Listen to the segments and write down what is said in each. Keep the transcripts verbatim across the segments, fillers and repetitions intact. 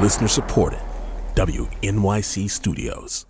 Listener supported. W N Y C Studios.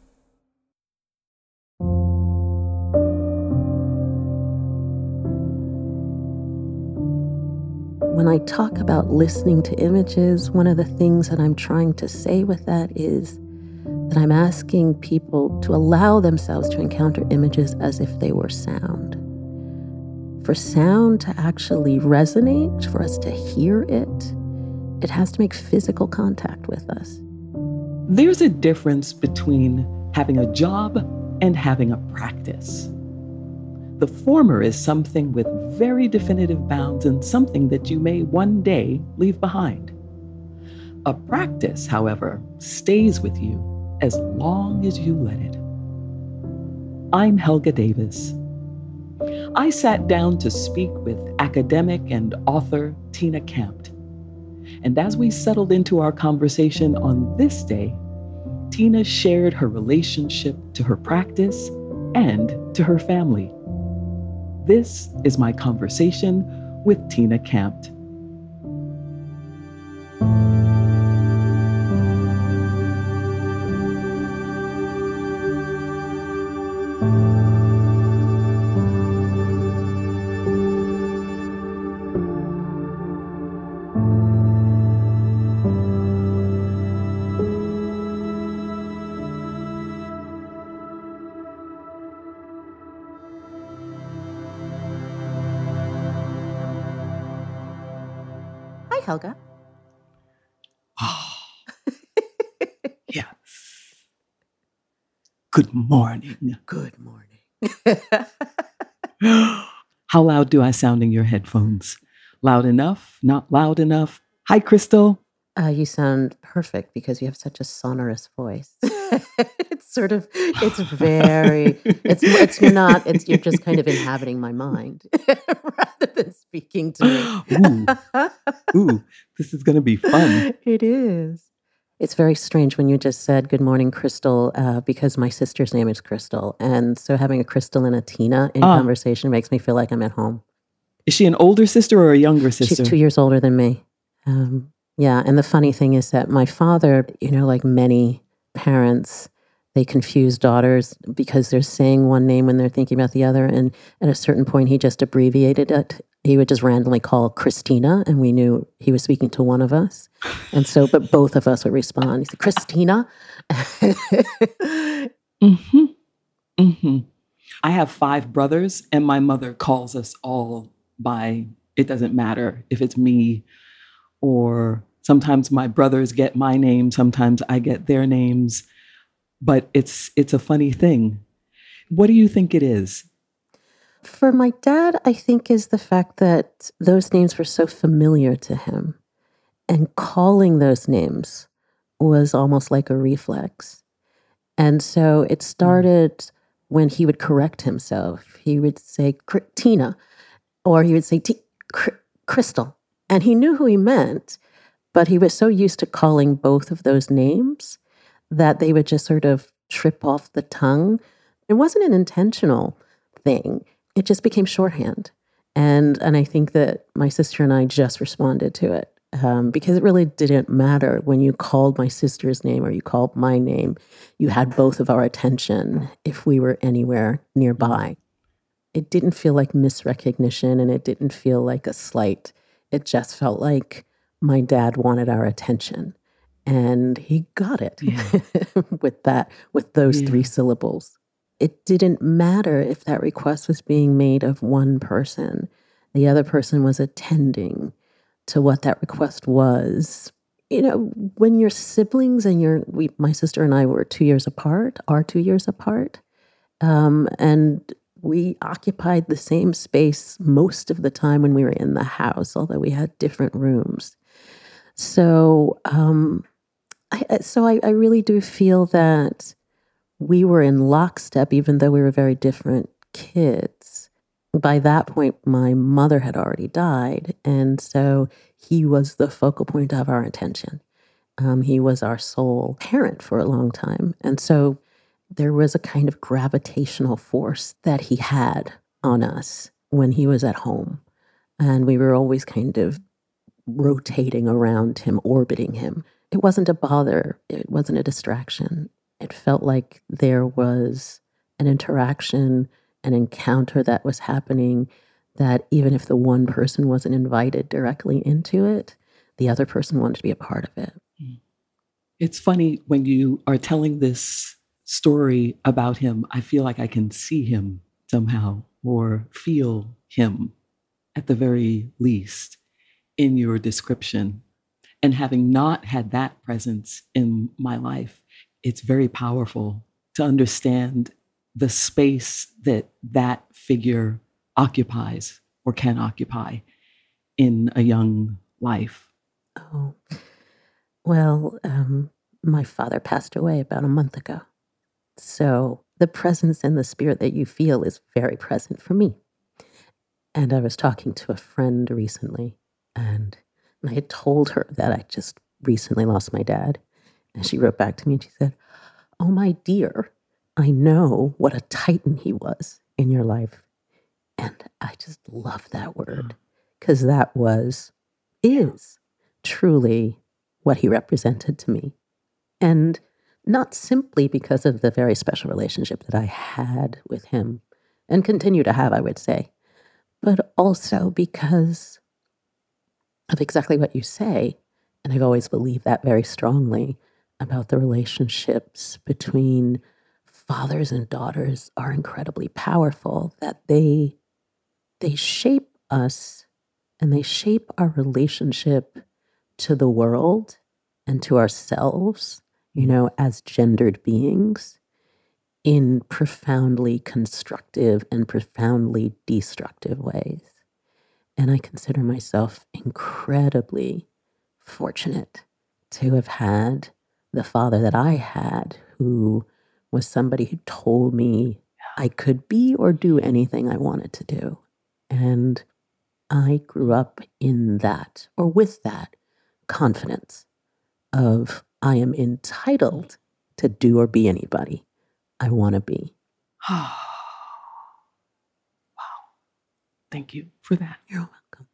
When I talk about listening to images, one of the things that I'm trying to say with that is that I'm asking people to allow themselves to encounter images as if they were sound. For sound to actually resonate, for us to hear it, it has to make physical contact with us. There's a difference between having a job and having a practice. The former is something with very definitive bounds and something that you may one day leave behind. A practice, however, stays with you as long as you let it. I'm Helga Davis. I sat down to speak with academic and author Tina Campt. And as we settled into our conversation on this day, Tina shared her relationship to her practice and to her family. This is my conversation with Tina Campt. Helga. Oh, yes. Good morning. Good morning. How loud do I sound in your headphones? Loud enough? Not loud enough? Hi, Crystal. Uh, you sound perfect because you have such a sonorous voice. It's sort of, it's very, it's it's not, it's you're just kind of inhabiting my mind rather than speaking to me. Ooh, ooh, this is going to be fun. It is. It's very strange when you just said, good morning, Crystal, uh, because my sister's name is Crystal. And so having a Crystal and a Tina in uh, conversation makes me feel like I'm at home. Is she an older sister or a younger sister? She's two years older than me. Um, yeah, and the funny thing is that my father, you know, like many parents, they confuse daughters because they're saying one name when they're thinking about the other. And at a certain point, he just abbreviated it. He would just randomly call Christina, and we knew he was speaking to one of us. And so, but both of us would respond. He said, Christina. mm-hmm. Mm-hmm. I have five brothers, and my mother calls us all by, it doesn't matter if it's me or sometimes my brothers get my name, sometimes I get their names. But it's it's a funny thing. What do you think it is? For my dad, I think is the fact that those names were so familiar to him. And calling those names was almost like a reflex. And so it started mm. when he would correct himself. He would say, Tina, or he would say, T- Cr- Crystal. And he knew who he meant, but he was so used to calling both of those names that they would just sort of trip off the tongue. It wasn't an intentional thing. It just became shorthand. And and I think that my sister and I just responded to it um, because it really didn't matter when you called my sister's name or you called my name. You had both of our attention if we were anywhere nearby. It didn't feel like misrecognition and it didn't feel like a slight. It just felt like my dad wanted our attention. And he got it yeah. with that, with those yeah. three syllables. It didn't matter if that request was being made of one person. The other person was attending to what that request was. You know, when your siblings and your, we, my sister and I were two years apart, are two years apart, um, and we occupied the same space most of the time when we were in the house, although we had different rooms. So, um, I, so I, I really do feel that we were in lockstep, even though we were very different kids. By that point, my mother had already died, and so he was the focal point of our attention. Um, he was our sole parent for a long time, and so there was a kind of gravitational force that he had on us when he was at home, and we were always kind of rotating around him, orbiting him. it wasn't a bother. It wasn't a distraction. It felt like there was an interaction, an encounter that was happening that even if the one person wasn't invited directly into it, the other person wanted to be a part of it. It's funny when you are telling this story about him, I feel like I can see him somehow or feel him at the very least in your description. And having not had that presence in my life, it's very powerful to understand the space that that figure occupies or can occupy in a young life. Oh, well, um, my father passed away about a month ago. So the presence and the spirit that you feel is very present for me. And I was talking to a friend recently, and I had told her that I just recently lost my dad. And she wrote back to me and she said, "Oh, my dear, I know what a titan he was in your life." And I just love that word because that was, is truly what he represented to me. And not simply because of the very special relationship that I had with him and continue to have, I would say, but also because of exactly what you say. And I've always believed that very strongly about the relationships between fathers and daughters are incredibly powerful, that they they shape us and they shape our relationship to the world and to ourselves, you know, as gendered beings in profoundly constructive and profoundly destructive ways. And I consider myself incredibly fortunate to have had the father that I had, who was somebody who told me I could be or do anything I wanted to do. And I grew up in that, or with that, confidence of I am entitled to do or be anybody I want to be. Wow. Thank you for that. You're welcome.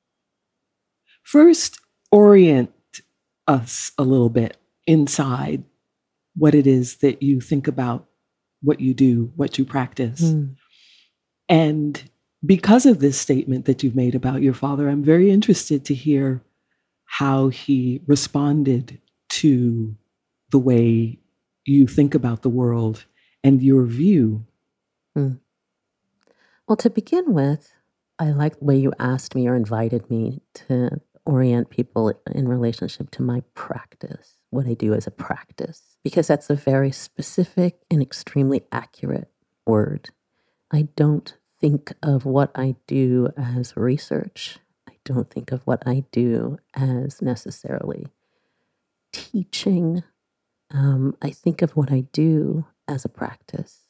First, orient us a little bit inside what it is that you think about, what you do, what you practice. Mm. And because of this statement that you've made about your father, I'm very interested to hear how he responded to the way you think about the world and your view. Mm. Well, to begin with, I like the way you asked me or invited me to orient people in relationship to my practice, what I do as a practice, because that's a very specific and extremely accurate word. I don't think of what I do as research. I don't think of what I do as necessarily teaching. Um, I think of what I do as a practice.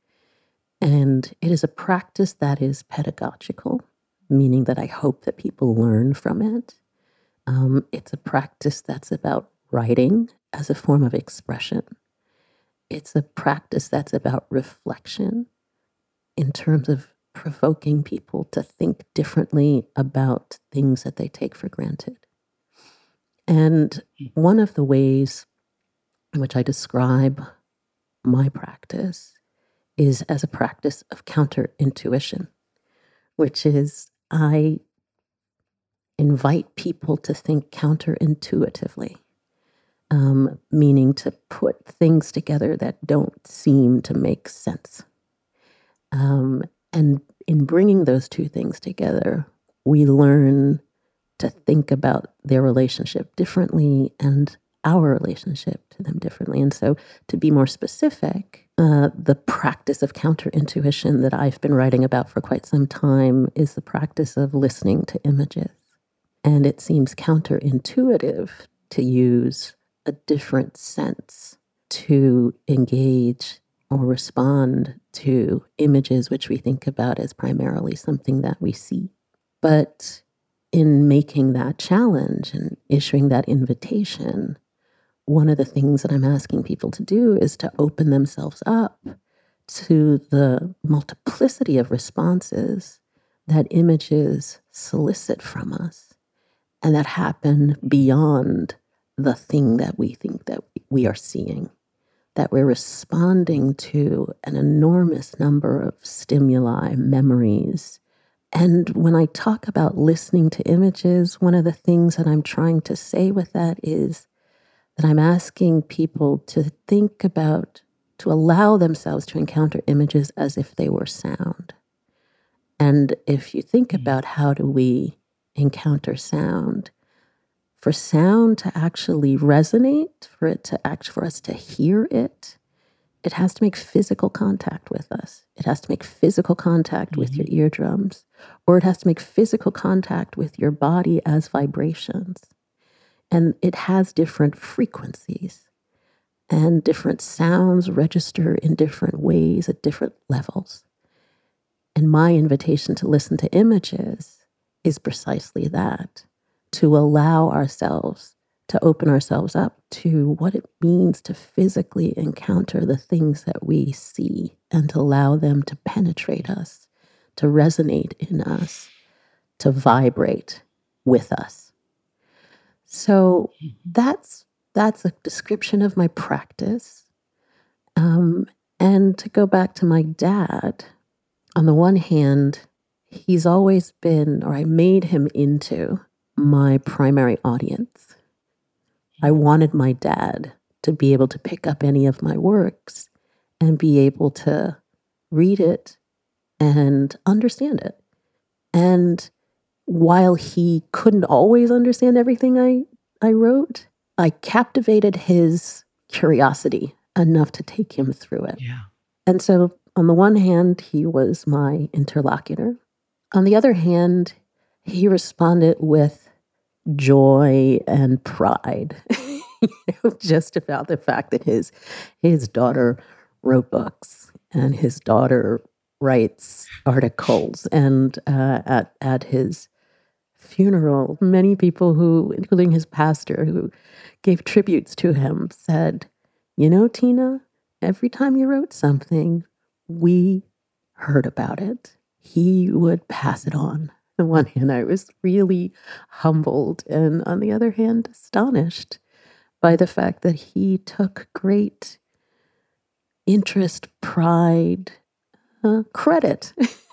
And it is a practice that is pedagogical, meaning that I hope that people learn from it. Um, it's a practice that's about writing as a form of expression. It's a practice that's about reflection in terms of provoking people to think differently about things that they take for granted. And one of the ways in which I describe my practice is as a practice of counterintuition, which is I invite people to think counterintuitively, um, meaning to put things together that don't seem to make sense. Um, and in bringing those two things together, we learn to think about their relationship differently and our relationship to them differently. And so to be more specific, uh, the practice of counterintuition that I've been writing about for quite some time is the practice of listening to images. And it seems counterintuitive to use a different sense to engage or respond to images which we think about as primarily something that we see. But in making that challenge and issuing that invitation, one of the things that I'm asking people to do is to open themselves up to the multiplicity of responses that images solicit from us and that happen beyond the thing that we think that we are seeing, that we're responding to an enormous number of stimuli, memories. And when I talk about listening to images, one of the things that I'm trying to say with that is that I'm asking people to think about, to allow themselves to encounter images as if they were sound. And if you think about how do we encounter sound, for sound to actually resonate, for it to act, for us to hear it, it has to make physical contact with us. It has to make physical contact mm-hmm. with your eardrums, or it has to make physical contact with your body as vibrations. And it has different frequencies, and different sounds register in different ways at different levels. And my invitation to listen to images is precisely that, to allow ourselves to open ourselves up to what it means to physically encounter the things that we see, and to allow them to penetrate us, to resonate in us, to vibrate with us. So that's that's a description of my practice. Um, and to go back to my dad, on the one hand, he's always been, or I made him into my primary audience. I wanted my dad to be able to pick up any of my works and be able to read it and understand it. And while he couldn't always understand everything I, I wrote, I captivated his curiosity enough to take him through it. Yeah. And so on the one hand, he was my interlocutor. On the other hand, he responded with joy and pride, you know, just about the fact that his his daughter wrote books, and his daughter writes articles, and uh, at at his funeral, many people who, including his pastor, who gave tributes to him, said, "You know, Tina, every time you wrote something, we heard about it. He would pass it on." On the one hand, I was really humbled, and on the other hand, astonished by the fact that he took great interest, pride, uh, credit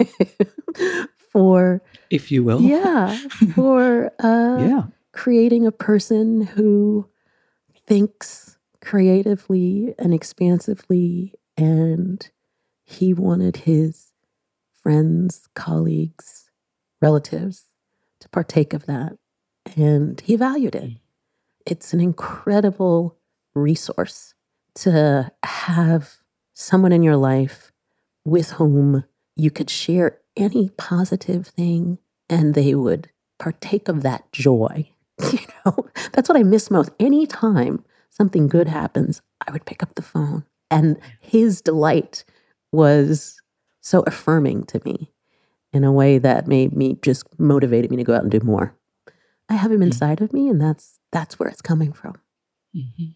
for, if you will, yeah, for uh, yeah. creating a person who thinks creatively and expansively, and he wanted his friends, colleagues, relatives to partake of that, and he valued it. It's an incredible resource to have someone in your life with whom you could share any positive thing and they would partake of that joy. You know, that's what I miss most. Anytime something good happens, I would pick up the phone, and his delight was so affirming to me in a way that made me, just motivated me to go out and do more. I have him inside mm-hmm. of me, and that's that's where it's coming from. Mm-hmm.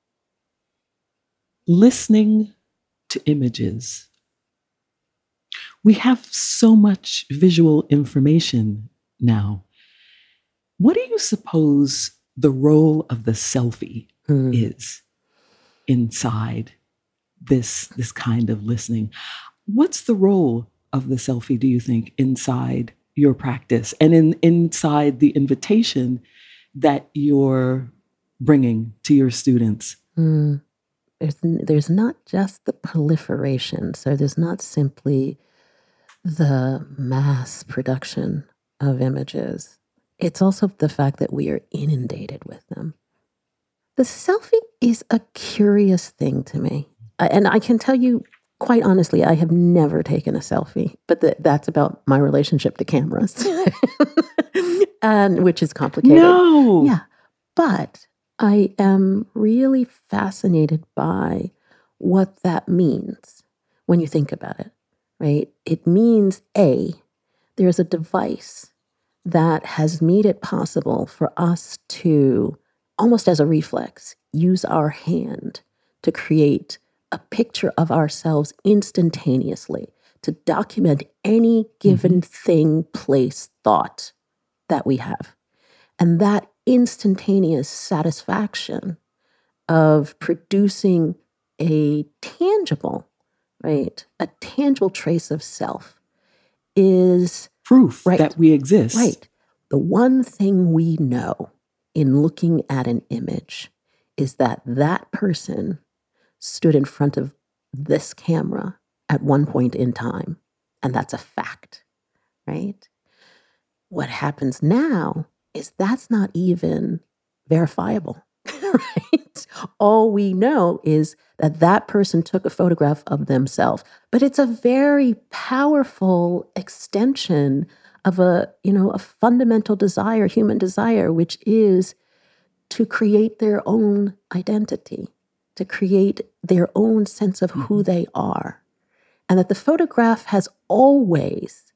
Listening to images. We have so much visual information now. What do you suppose the role of the selfie mm. is inside this, this kind of listening? What's the role of the selfie, do you think, inside your practice and in inside the invitation that you're bringing to your students? Mm. There's, there's not just the proliferation. So there's not simply the mass production of images. It's also the fact that we are inundated with them. The selfie is a curious thing to me. I, and I can tell you, quite honestly, I have never taken a selfie, but the, that's about my relationship to cameras, and which is complicated. No. Yeah. But I am really fascinated by what that means when you think about it, right? It means, A, there's a device that has made it possible for us to, almost as a reflex, use our hand to create a picture of ourselves instantaneously, to document any given mm-hmm. thing, place, thought that we have. And that instantaneous satisfaction of producing a tangible, right, a tangible trace of self is proof right, that we exist. Right. The one thing we know in looking at an image is that that person stood in front of this camera at one point in time, and that's a fact, right? What happens now is that's not even verifiable, right? All we know is that that person took a photograph of themselves, but it's a very powerful extension of a, you know, a fundamental desire, human desire, which is to create their own identity, to create their own sense of who they are. And that the photograph has always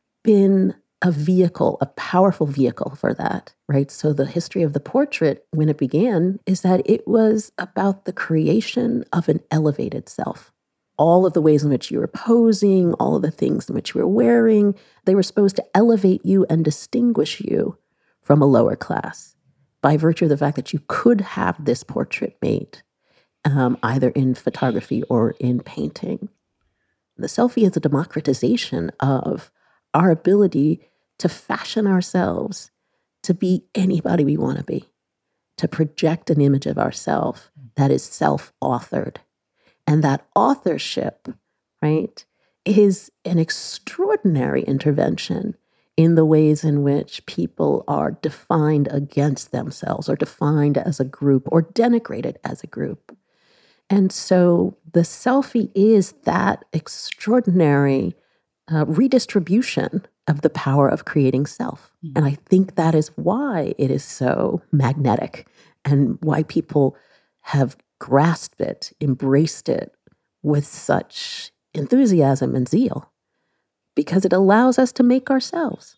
been a vehicle, a powerful vehicle for that, right? So the history of the portrait, when it began, is that it was about the creation of an elevated self. All of the ways in which you were posing, all of the things in which you were wearing, they were supposed to elevate you and distinguish you from a lower class by virtue of the fact that you could have this portrait made, um, either in photography or in painting. The selfie is a democratization of our ability to fashion ourselves to be anybody we want to be, to project an image of ourselves that is self-authored. And that authorship, right, is an extraordinary intervention in the ways in which people are defined against themselves or defined as a group or denigrated as a group. And so the selfie is that extraordinary uh, redistribution of the power of creating self. Mm-hmm. And I think that is why it is so magnetic and why people have grasped it, embraced it with such enthusiasm and zeal, because it allows us to make ourselves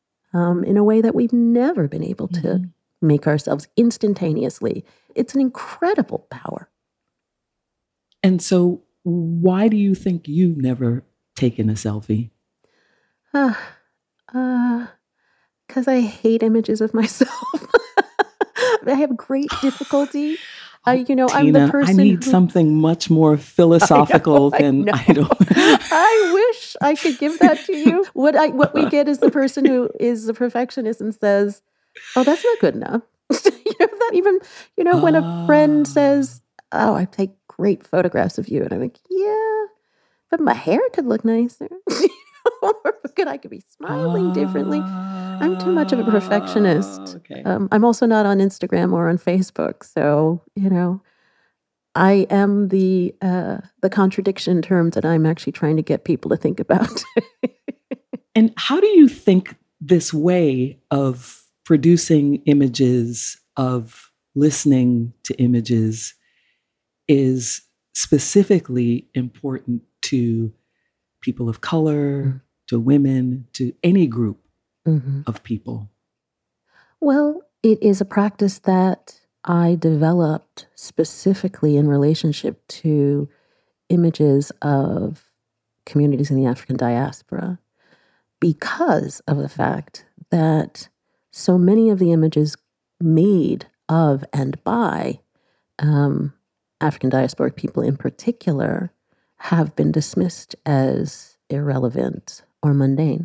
um, in a way that we've never been able to mm-hmm. make ourselves instantaneously. It's an incredible power. And so why do you think you've never taken a selfie? Uh, uh, 'cause I hate images of myself. I have great difficulty. Uh, you know, Tina, I'm the person I need who, something much more philosophical I know, than I, I don't. I wish I could give that to you. What I what we get is the person who is a perfectionist and says, "Oh, that's not good enough." You know, that even, you know, when a friend says, "Oh, I take great photographs of you," and I'm like, "Yeah, but my hair could look nicer." Or could I could be smiling uh, differently. I'm too much of a perfectionist. Okay. Um, I'm also not on Instagram or on Facebook, so you know, I am the uh, the contradiction in terms that I'm actually trying to get people to think about. And how do you think this way of producing images, of listening to images, is specifically important to people of color, mm-hmm. to women, to any group mm-hmm. of people? Well, it is a practice that I developed specifically in relationship to images of communities in the African diaspora because of the fact that so many of the images made of and by um, African diasporic people in particular have been dismissed as irrelevant or mundane.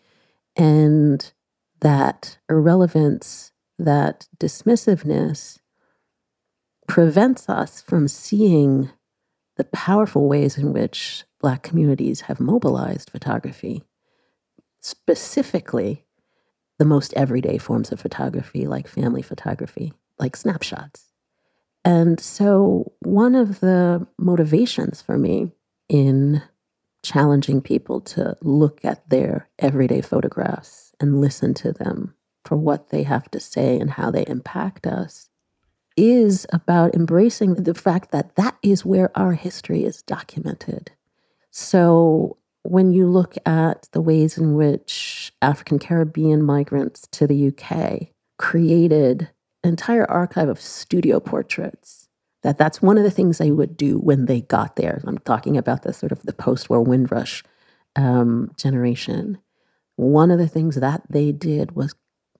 And that irrelevance, that dismissiveness prevents us from seeing the powerful ways in which Black communities have mobilized photography, specifically the most everyday forms of photography, like family photography, like snapshots. And so one of the motivations for me in challenging people to look at their everyday photographs and listen to them for what they have to say and how they impact us is about embracing the fact that that is where our history is documented. So when you look at the ways in which African Caribbean migrants to the U K created an entire archive of studio portraits, that that's one of the things they would do when they got there. I'm talking about the sort of the post-war Windrush um, generation. One of the things that they did was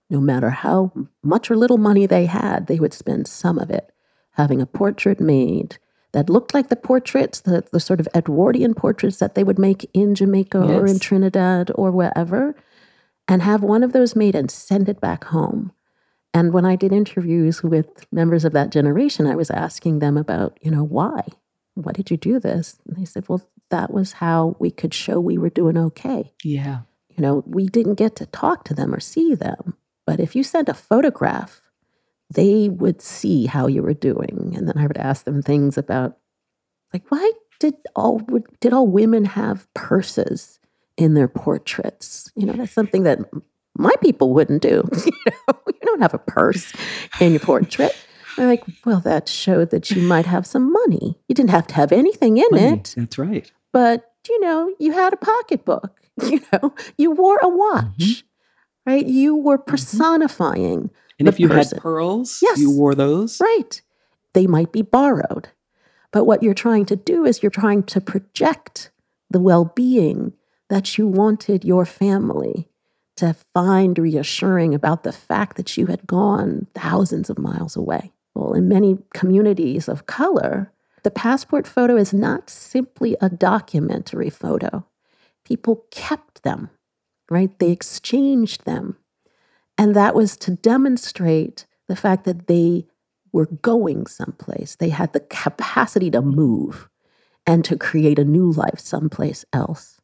no matter how much or little money they had, they would spend some of it having a portrait made that looked like the portraits, the, the sort of Edwardian portraits that they would make in Jamaica yes. or in Trinidad or wherever, and have one of those made and send it back home. And when I did interviews with members of that generation, I was asking them about, you know, why? Why did you do this? And they said, well, that was how we could show we were doing okay. Yeah. You know, we didn't get to talk to them or see them. But if you sent a photograph, they would see how you were doing. And then I would ask them things about, like, why did all did all women have purses in their portraits? You know, that's something that my people wouldn't do. You know, you don't have a purse in your portrait. They're like, well, that showed that you might have some money. You didn't have to have anything in money, it. That's right. But, you know, you had a pocketbook. You know, you wore a watch, mm-hmm. right? You were personifying. And the if you person. had pearls, yes. you wore those. Right. They might be borrowed. But what you're trying to do is you're trying to project the well-being that you wanted your family to find reassuring about the fact that you had gone thousands of miles away. Well, in many communities of color, the passport photo is not simply a documentary photo. People kept them, right? They exchanged them. And that was to demonstrate the fact that they were going someplace. They had the capacity to move and to create a new life someplace else.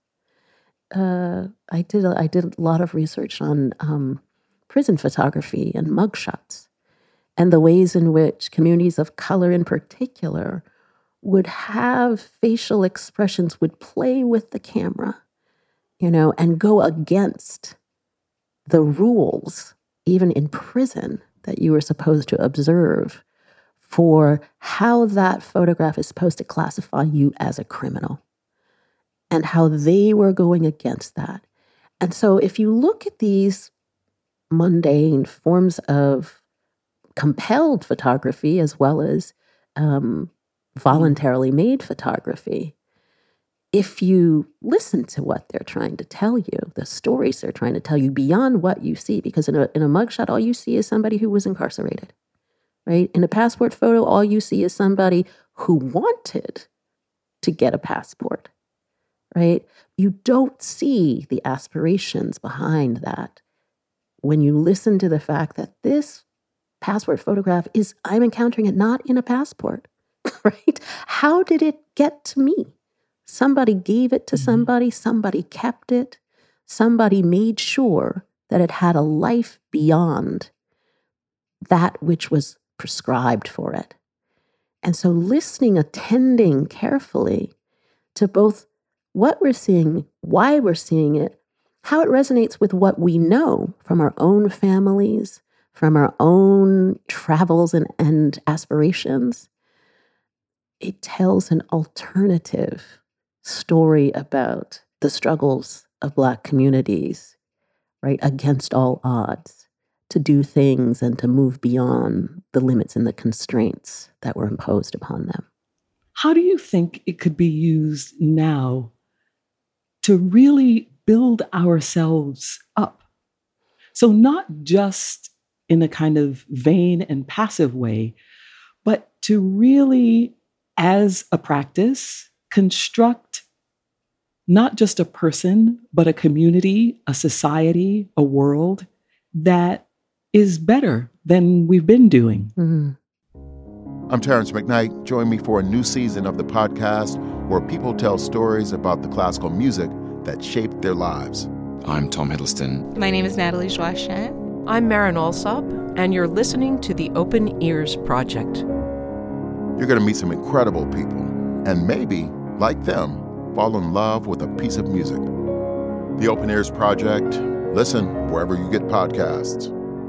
Uh, I did a, I did a lot of research on um, prison photography and mugshots and the ways in which communities of color in particular would have facial expressions, would play with the camera, you know, and go against the rules, even in prison, that you were supposed to observe for how that photograph is supposed to classify you as a criminal, and how they were going against that. And so if you look at these mundane forms of compelled photography as well as um, voluntarily made photography, if you listen to what they're trying to tell you, the stories they're trying to tell you beyond what you see, because in a, in a mugshot, all you see is somebody who was incarcerated, right? In a passport photo, all you see is somebody who wanted to get a passport, right? You don't see the aspirations behind that when you listen to the fact that this passport photograph is, I'm encountering it not in a passport, right? How did it get to me? Somebody gave it to somebody, somebody kept it, somebody made sure that it had a life beyond that which was prescribed for it. And so listening, attending carefully to both what we're seeing, why we're seeing it, how it resonates with what we know from our own families, from our own travels and, and aspirations, it tells an alternative story about the struggles of Black communities, right, against all odds, to do things and to move beyond the limits and the constraints that were imposed upon them. How do you think it could be used now to really build ourselves up? So not just in a kind of vain and passive way, but to really, as a practice, construct not just a person, but a community, a society, a world that is better than we've been doing. Mm-hmm. I'm Terrence McKnight. Join me for a new season of the podcast where people tell stories about the classical music that shaped their lives. I'm Tom Hiddleston. My name is Natalie Joachim. I'm Maren Alsop, and you're listening to the Open Ears Project. You're going to meet some incredible people, and maybe, like them, fall in love with a piece of music. The Open Ears Project. Listen wherever you get podcasts.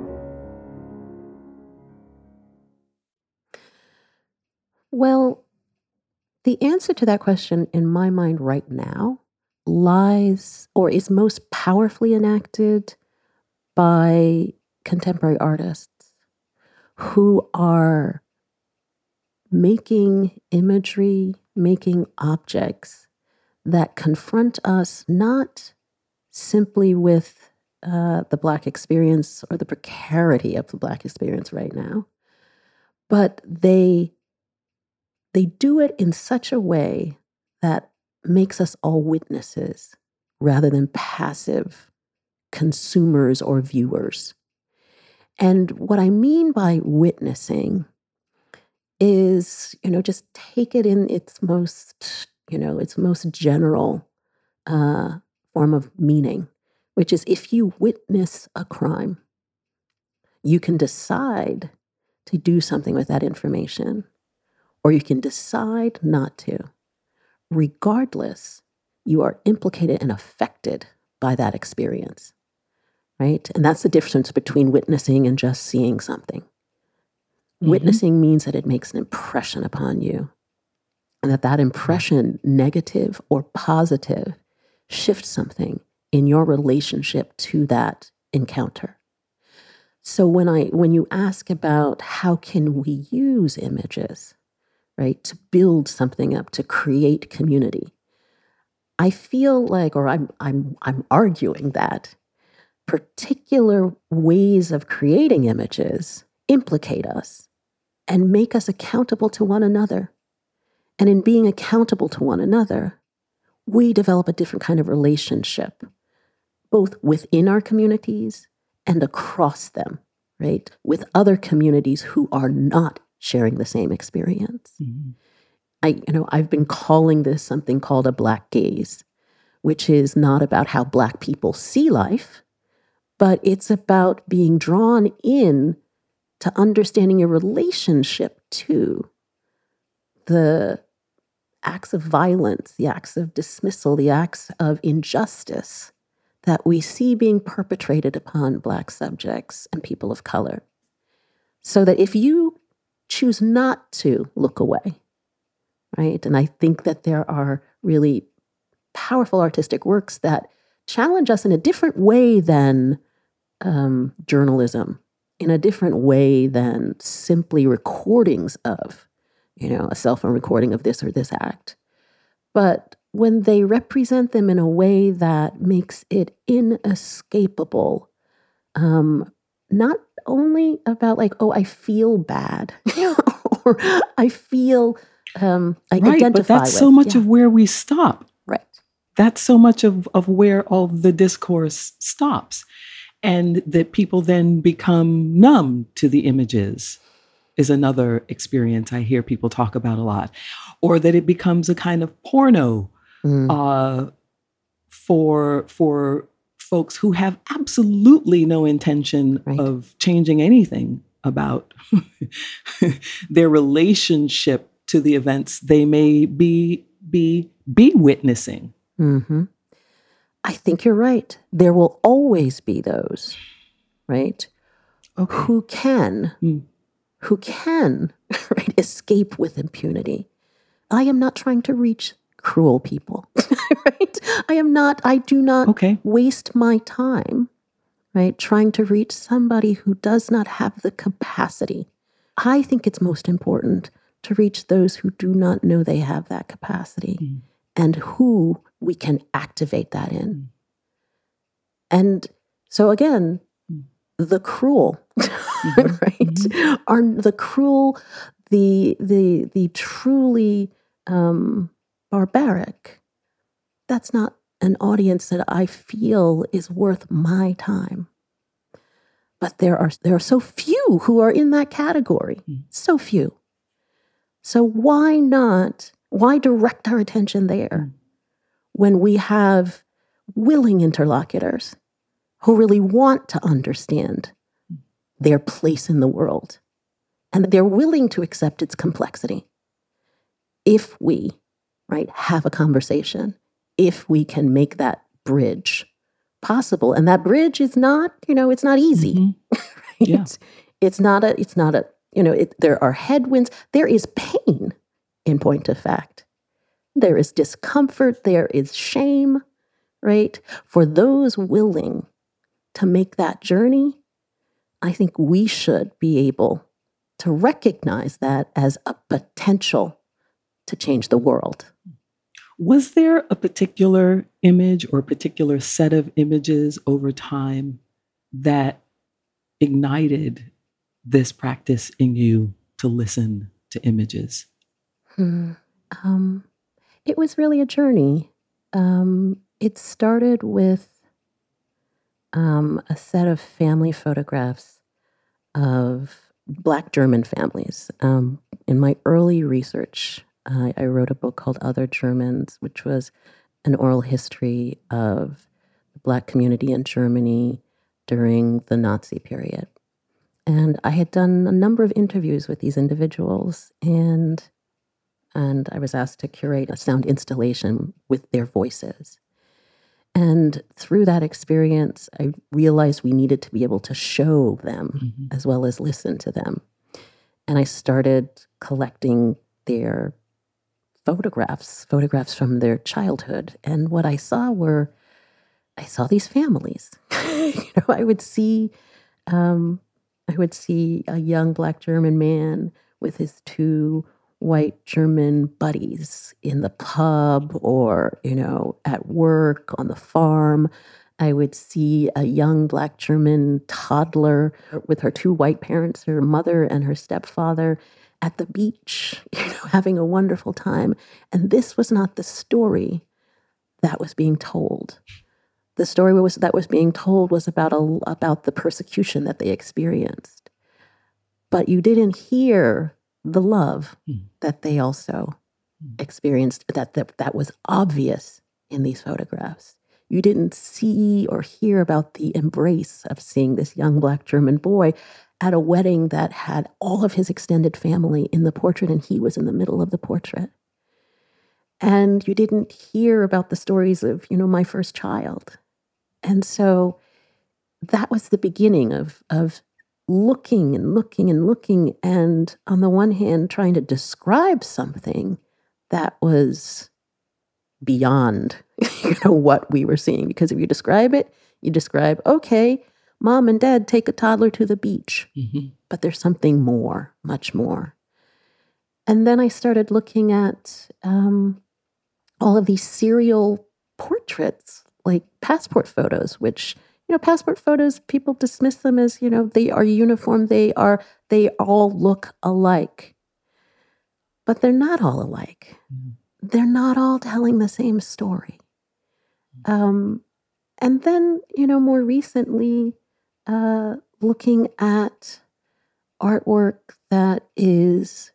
Well, the answer to that question in my mind right now lies or is most powerfully enacted by contemporary artists who are making imagery, making objects that confront us not simply with uh, the Black experience or the precarity of the Black experience right now. But they they do it in such a way that makes us all witnesses rather than passive consumers or viewers. And what I mean by witnessing is, you know, just take it in its most, you know, its most general uh, form of meaning, which is if you witness a crime, you can decide to do something with that information, or you can decide not to. Regardless, you are implicated and affected by that experience, right? And that's the difference between witnessing and just seeing something. Mm-hmm. Witnessing means that it makes an impression upon you, and that that impression, negative or positive, shifts something in your relationship to that encounter. So when I when you ask about how can we use images, right, to build something up, to create community, I feel like, or I'm I'm I'm arguing that particular ways of creating images implicate us and make us accountable to one another. And in being accountable to one another, we develop a different kind of relationship, both within our communities and across them, right? With other communities who are not sharing the same experience. Mm-hmm. I, you know, I've been calling this something called a Black gaze, which is not about how Black people see life, but it's about being drawn in to understanding your relationship to the acts of violence, the acts of dismissal, the acts of injustice that we see being perpetrated upon Black subjects and people of color. So that if you choose not to look away, right? And I think that there are really powerful artistic works that challenge us in a different way than um, journalism, in a different way than simply recordings of, you know, a cell phone recording of this or this act. But when they represent them in a way that makes it inescapable, um, not only about like, oh, I feel bad, or I feel, um, I right, identify but that's with. so much yeah. of where we stop. Right. That's so much of, of where all the discourse stops. And that people then become numb to the images is another experience I hear people talk about a lot. Or that it becomes a kind of porno mm. uh, for, for folks who have absolutely no intention right. of changing anything about their relationship to the events they may be, be, be witnessing. Mm-hmm. I think you're right. There will always be those, right, okay. who can, mm. who can right, escape with impunity. I am not trying to reach cruel people, right? I am not, I do not okay. waste my time, right, trying to reach somebody who does not have the capacity. I think it's most important to reach those who do not know they have that capacity mm. and who we can activate that in. Mm. And so again, mm. the cruel, mm-hmm. right, mm-hmm. are the cruel, the the the truly um, barbaric. That's not an audience that I feel is worth my time. But there are there are so few who are in that category. Mm. So few. So why not? Why direct our attention there mm. when we have willing interlocutors who really want to understand their place in the world, and they're willing to accept its complexity if we, right, have a conversation, if we can make that bridge possible. And that bridge is not, you know, it's not easy. Mm-hmm. Right? Yeah. It's not a, it's not a, you know, it, there are headwinds. There is pain, in point of fact. There is discomfort. There is shame, right? For those willing to make that journey, I think we should be able to recognize that as a potential to change the world. Was there a particular image or a particular set of images over time that ignited this practice in you to listen to images? Hmm. Um, it was really a journey. Um, it started with um, a set of family photographs of Black German families. Um, in my early research, uh, I wrote a book called Other Germans, which was an oral history of the Black community in Germany during the Nazi period. And I had done a number of interviews with these individuals, and and I was asked to curate a sound installation with their voices. And through that experience, I realized we needed to be able to show them Mm-hmm. as well as listen to them. And I started collecting their photographs, photographs from their childhood. And what I saw were, I saw these families. you know, I would see, um, I would see a young Black German man with his two white German buddies in the pub or, you know, at work, on the farm. I would see a young Black German toddler with her two white parents, her mother and her stepfather, at the beach, you know, having a wonderful time. And this was not the story that was being told. The story was that was being told was about a, about the persecution that they experienced. But you didn't hear the love mm. that they also mm. experienced, that, that that was obvious in these photographs. You didn't see or hear about the embrace of seeing this young Black German boy at a wedding that had all of his extended family in the portrait, and he was in the middle of the portrait. And you didn't hear about the stories of, you know, my first child. And so that was the beginning of of looking and looking and looking, and on the one hand, trying to describe something that was beyond, you know, what we were seeing. Because if you describe it, you describe, okay, mom and dad take a toddler to the beach, mm-hmm. but there's something more, much more. And then I started looking at um, all of these serial portraits, like passport photos, which, you know, passport photos, people dismiss them as, you know, they are uniform. They are, they all look alike. But they're not all alike. Mm. They're not all telling the same story. Um, and then, you know, more recently, uh, looking at artwork that is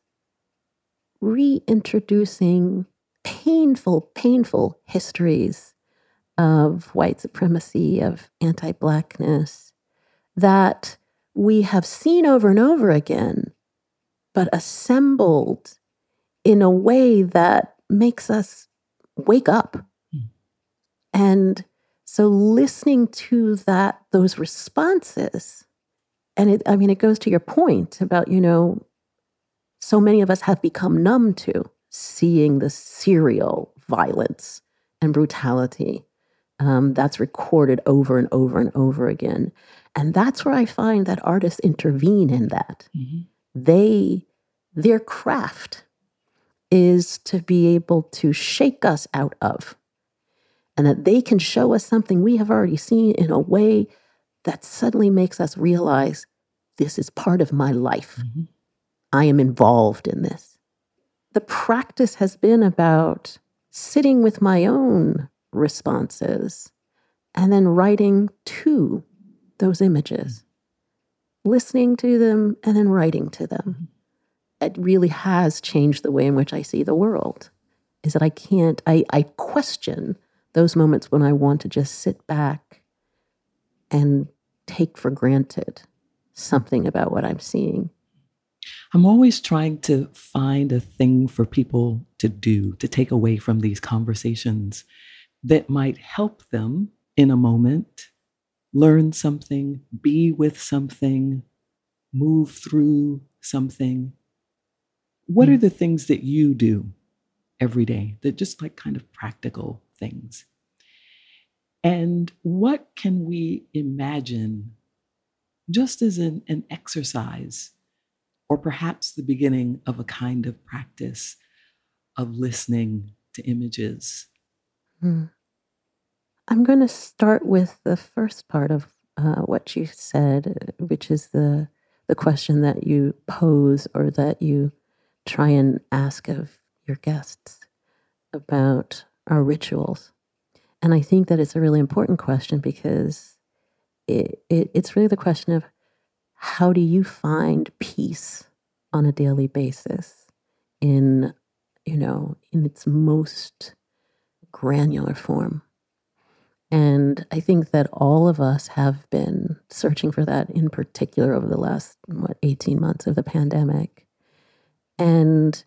reintroducing painful, painful histories of white supremacy, of anti-Blackness, that we have seen over and over again, but assembled in a way that makes us wake up. Mm. And so listening to that, those responses, and it, I mean, it goes to your point about, you know, so many of us have become numb to seeing the serial violence and brutality Um, that's recorded over and over and over again. And that's where I find that artists intervene in that. Mm-hmm. They, their craft is to be able to shake us out of, and that they can show us something we have already seen in a way that suddenly makes us realize this is part of my life. Mm-hmm. I am involved in this. The practice has been about sitting with my own responses and then writing to those images, listening to them and then writing to them. It really has changed the way in which I see the world, is that I can't, I, I question those moments when I want to just sit back and take for granted something about what I'm seeing. I'm always trying to find a thing for people to do, to take away from these conversations that might help them in a moment, learn something, be with something, move through something. What mm. are the things that you do every day that just like kind of practical things? And what can we imagine just as an, an exercise, or perhaps the beginning of a kind of practice of listening to images? Hmm. I'm going to start with the first part of uh, what you said, which is the the question that you pose or that you try and ask of your guests about our rituals. And I think that it's a really important question because it, it it's really the question of how do you find peace on a daily basis in, you know, in its most granular form. And I think that all of us have been searching for that in particular over the last, what, eighteen months of the pandemic. And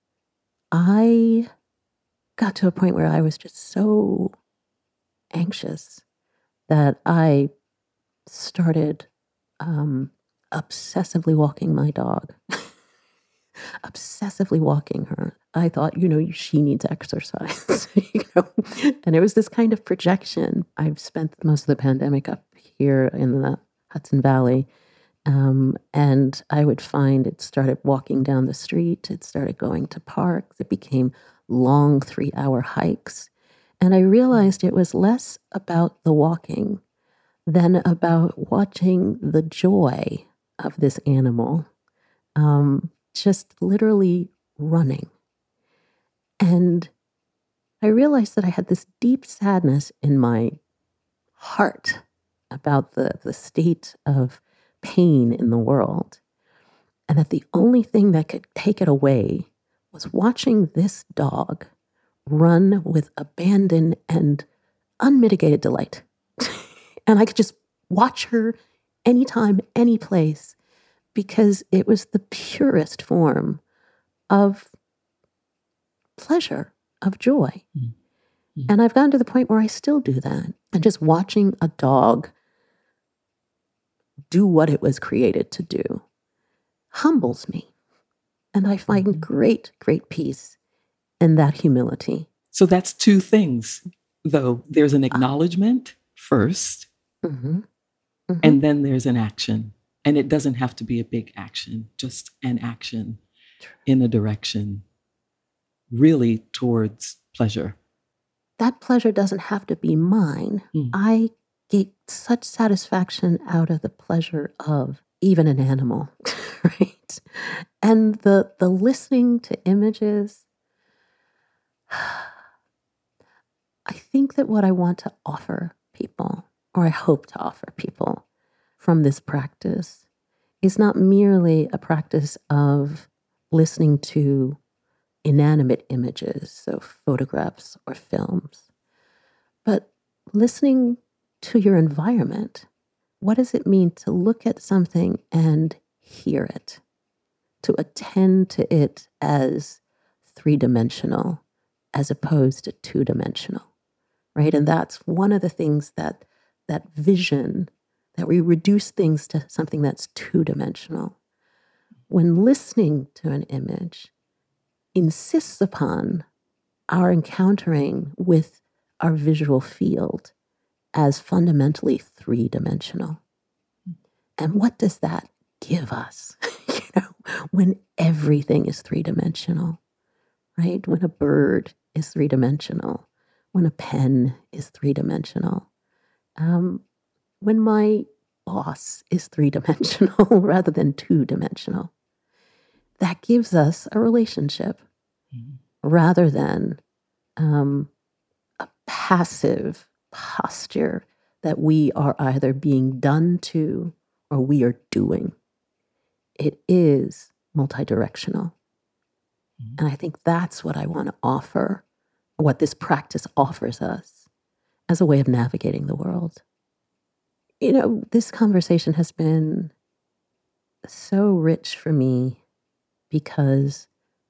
I got to a point where I was just so anxious that I started um, obsessively walking my dog. obsessively walking her. I thought, you know, she needs exercise, you know, and it was this kind of projection. I've spent most of the pandemic up here in the Hudson Valley, um, and I would find it started walking down the street. It started going to parks. It became long three-hour hikes, and I realized it was less about the walking than about watching the joy of this animal, um, just literally running. And I realized that I had this deep sadness in my heart about the, the state of pain in the world. And that the only thing that could take it away was watching this dog run with abandon and unmitigated delight. And I could just watch her anytime, any place, because it was the purest form of pleasure, of joy. Mm-hmm. And I've gotten to the point where I still do that. And just watching a dog do what it was created to do humbles me. And I find mm-hmm. great, great peace in that humility. So that's two things, though. There's an acknowledgement uh, first, mm-hmm. Mm-hmm. and then there's an action. And it doesn't have to be a big action, just an action in a direction really towards pleasure. That pleasure doesn't have to be mine. Mm. I get such satisfaction out of the pleasure of even an animal, right? And the the listening to images, I think that what I want to offer people, or I hope to offer people from this practice, is not merely a practice of listening to inanimate images, so photographs or films, but listening to your environment. What does it mean to look at something and hear it, to attend to it as three-dimensional as opposed to two-dimensional, right? And that's one of the things that that vision, that we reduce things to something that's two-dimensional. When listening to an image insists upon our encountering with our visual field as fundamentally three-dimensional. And what does that give us? You know, when everything is three-dimensional, right? When a bird is three-dimensional, when a pen is three-dimensional, um, when my boss is three-dimensional rather than two-dimensional. That gives us a relationship mm-hmm. rather than um, a passive posture that we are either being done to or we are doing. It is multidirectional. Mm-hmm. And I think that's what I want to offer, what this practice offers us as a way of navigating the world. You know, this conversation has been so rich for me because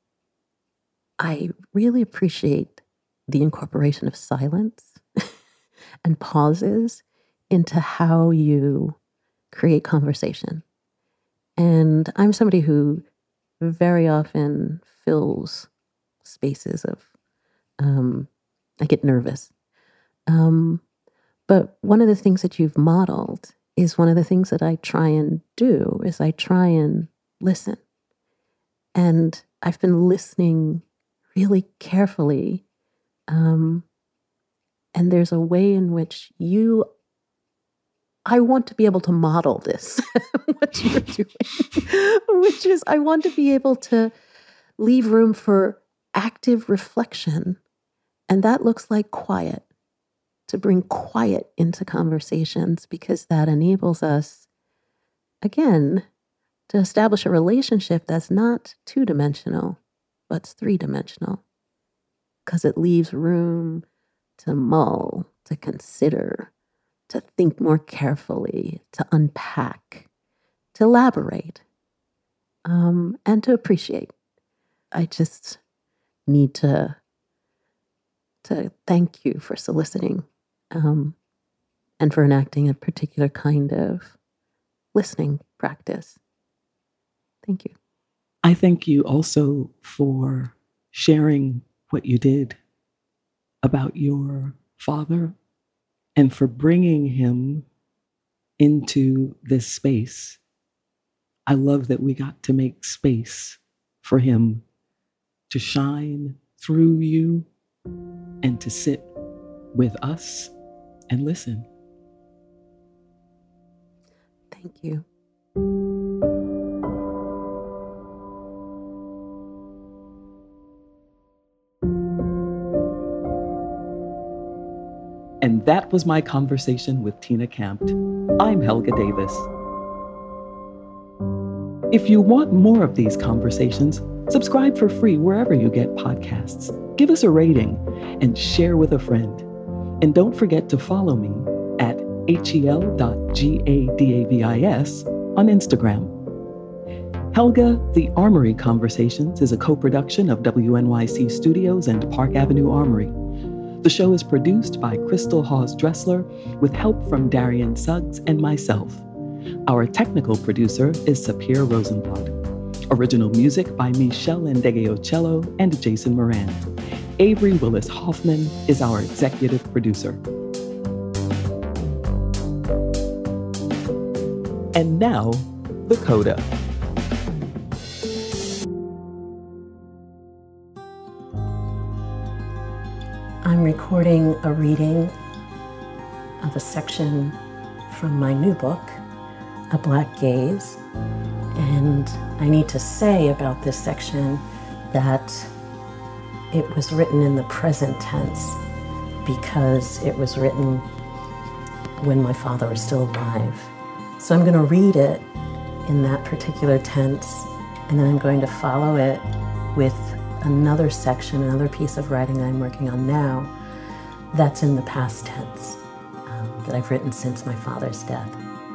I really appreciate the incorporation of silence and pauses into how you create conversation. And I'm somebody who very often fills spaces of, um, I get nervous. Um, but one of the things that you've modeled is one of the things that I try and do is I try and listen. And I've been listening really carefully Um, and there's a way in which you, I want to be able to model this, what you're doing, which is I want to be able to leave room for active reflection. And that looks like quiet, to bring quiet into conversations, because that enables us, again, to establish a relationship that's not two-dimensional, but it's three-dimensional, because it leaves room to mull, to consider, to think more carefully, to unpack, to elaborate, um, and to appreciate. I just need to, to thank you for soliciting um, and for enacting a particular kind of listening practice. Thank you. I thank you also for sharing what you did about your father and for bringing him into this space. I love that we got to make space for him to shine through you and to sit with us and listen. Thank you. And that was my conversation with Tina Campt. I'm Helga Davis. If you want more of these conversations, subscribe for free wherever you get podcasts. Give us a rating and share with a friend. And don't forget to follow me at H E L dot G A D A V I S on Instagram. Helga, The Armory Conversations is a co-production of W N Y C Studios and Park Avenue Armory. The show is produced by Crystal Hawes-Dressler with help from Darian Suggs and myself. Our technical producer is Sapir Rosenblad. Original music by Michelle Ndegeocello and Jason Moran. Avery Willis Hoffman is our executive producer. And now, the coda. I'm recording a reading of a section from my new book, A Black Gaze. And I need to say about this section that it was written in the present tense because it was written when my father was still alive. So I'm going to read it in that particular tense, and then I'm going to follow it with another section, another piece of writing I'm working on now that's in the past tense, um, that I've written since my father's death.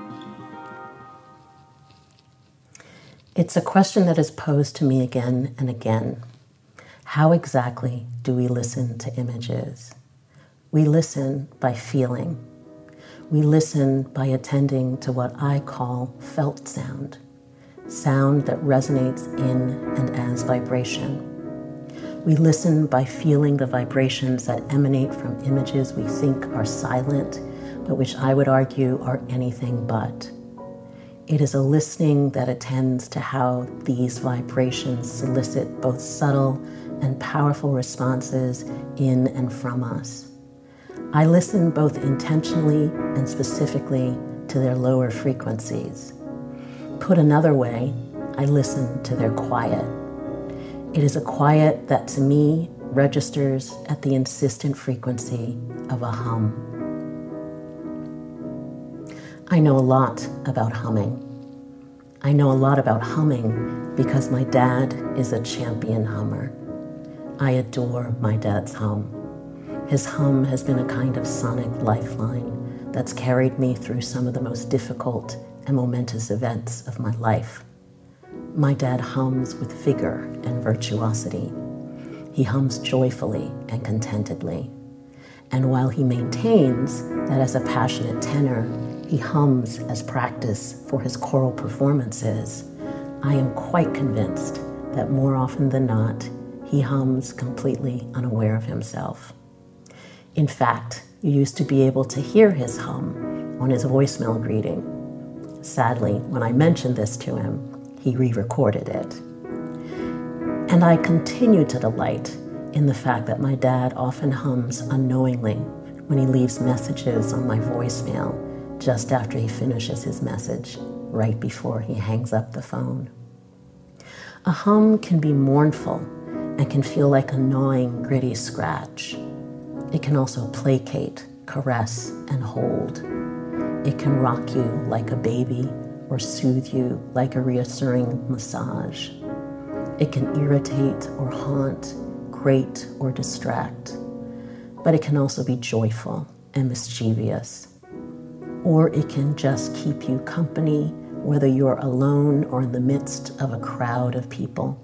It's a question that is posed to me again and again. How exactly do we listen to images? We listen by feeling. We listen by attending to what I call felt sound, sound that resonates in and as vibration. We listen by feeling the vibrations that emanate from images we think are silent, but which I would argue are anything but. It is a listening that attends to how these vibrations solicit both subtle and powerful responses in and from us. I listen both intentionally and specifically to their lower frequencies. Put another way, I listen to their quiet. It is a quiet that to me registers at the insistent frequency of a hum. I know a lot about humming. I know a lot about humming because my dad is a champion hummer. I adore my dad's hum. His hum has been a kind of sonic lifeline that's carried me through some of the most difficult and momentous events of my life. My dad hums with vigor and virtuosity. He hums joyfully and contentedly. And while he maintains that as a passionate tenor, he hums as practice for his choral performances, I am quite convinced that more often than not, he hums completely unaware of himself. In fact, you used to be able to hear his hum on his voicemail greeting. Sadly, when I mentioned this to him, he re-recorded it. And I continue to delight in the fact that my dad often hums unknowingly when he leaves messages on my voicemail just after he finishes his message, right before he hangs up the phone. A hum can be mournful and can feel like a gnawing, gritty scratch. It can also placate, caress, and hold. It can rock you like a baby or soothe you like a reassuring massage. It can irritate or haunt, grate or distract. But it can also be joyful and mischievous. Or it can just keep you company, whether you're alone or in the midst of a crowd of people.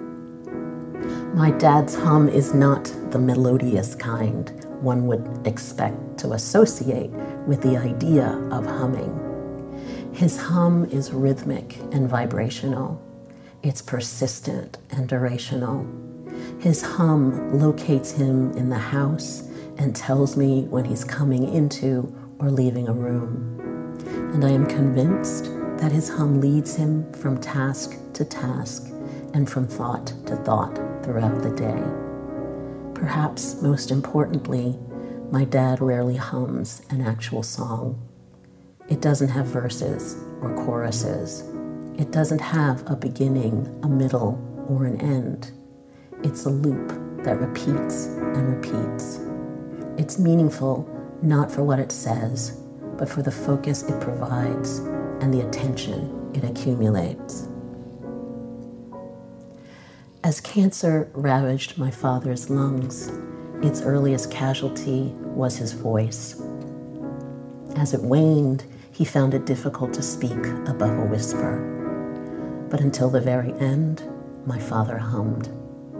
My dad's hum is not the melodious kind one would expect to associate with the idea of humming. His hum is rhythmic and vibrational. It's persistent and durational. His hum locates him in the house and tells me when he's coming into or leaving a room. And I am convinced that his hum leads him from task to task and from thought to thought throughout the day. Perhaps most importantly, my dad rarely hums an actual song. It doesn't have verses or choruses. It doesn't have a beginning, a middle, or an end. It's a loop that repeats and repeats. It's meaningful not for what it says, but for the focus it provides and the attention it accumulates. As cancer ravaged my father's lungs, its earliest casualty was his voice. As it waned, he found it difficult to speak above a whisper. But until the very end, my father hummed.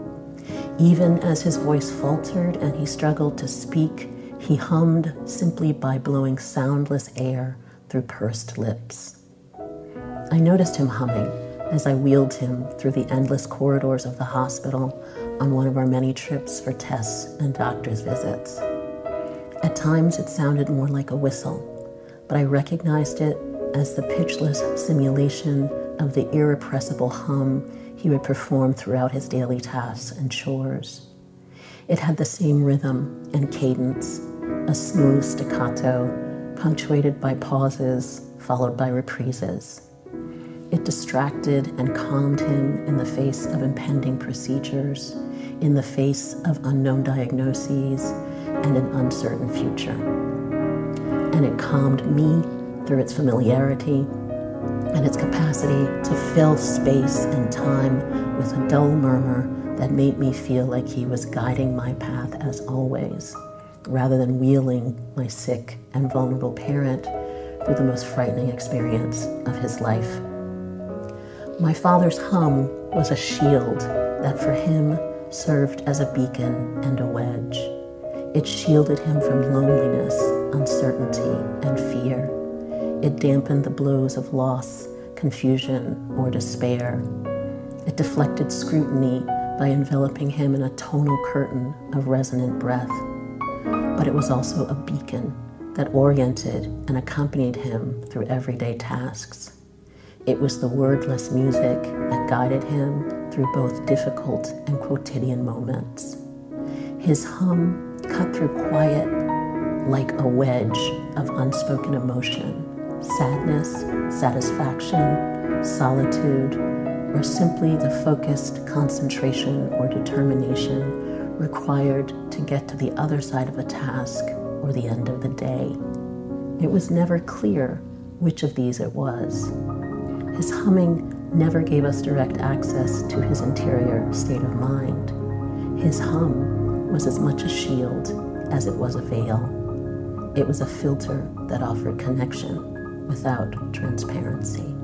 Even as his voice faltered and he struggled to speak, he hummed simply by blowing soundless air through pursed lips. I noticed him humming as I wheeled him through the endless corridors of the hospital on one of our many trips for tests and doctor's visits. At times it sounded more like a whistle, but I recognized it as the pitchless simulation of the irrepressible hum he would perform throughout his daily tasks and chores. It had the same rhythm and cadence, a smooth staccato, punctuated by pauses, followed by reprises. It distracted and calmed him in the face of impending procedures, in the face of unknown diagnoses, and an uncertain future. And it calmed me through its familiarity and its capacity to fill space and time with a dull murmur that made me feel like he was guiding my path as always, rather than wheeling my sick and vulnerable parent through the most frightening experience of his life. My father's hum was a shield that for him served as a beacon and a wedge. It shielded him from loneliness, uncertainty, and fear. It dampened the blows of loss, confusion, or despair. It deflected scrutiny by enveloping him in a tonal curtain of resonant breath. But it was also a beacon that oriented and accompanied him through everyday tasks. It was the wordless music that guided him through both difficult and quotidian moments. His hum cut through quiet like a wedge of unspoken emotion, sadness, satisfaction, solitude, or simply the focused concentration or determination required to get to the other side of a task or the end of the day. It was never clear which of these it was. His humming never gave us direct access to his interior state of mind. His hum was as much a shield as it was a veil. It was a filter that offered connection without transparency.